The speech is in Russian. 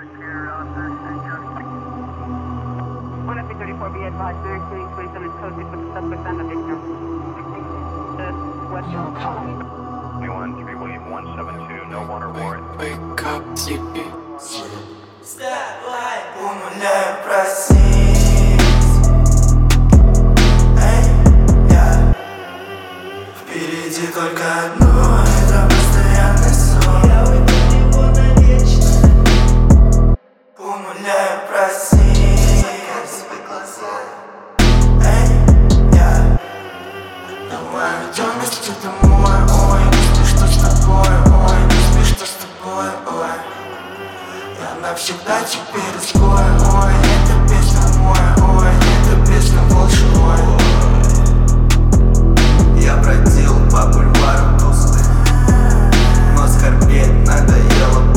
134, be advised, New York City Police have posted with the suspect on the victim. West 21, 3 William 172, no warrant or warrant. Wake up, sleepy. Умоляю, проснись. Впереди только одно, это постоянный сон. Я уйду в него навечно. Умоляю, проснись. Закрой себе глаза. Давай уйдем вместе домой. Ой, не спишь, что с тобой. Ой, не спишь, что с тобой. Ой, я навсегда теперь изгой. Ой, это песня мой. Ой, это песня волшебной. Я бродил по бульвару пустым, но скорбеть надоело.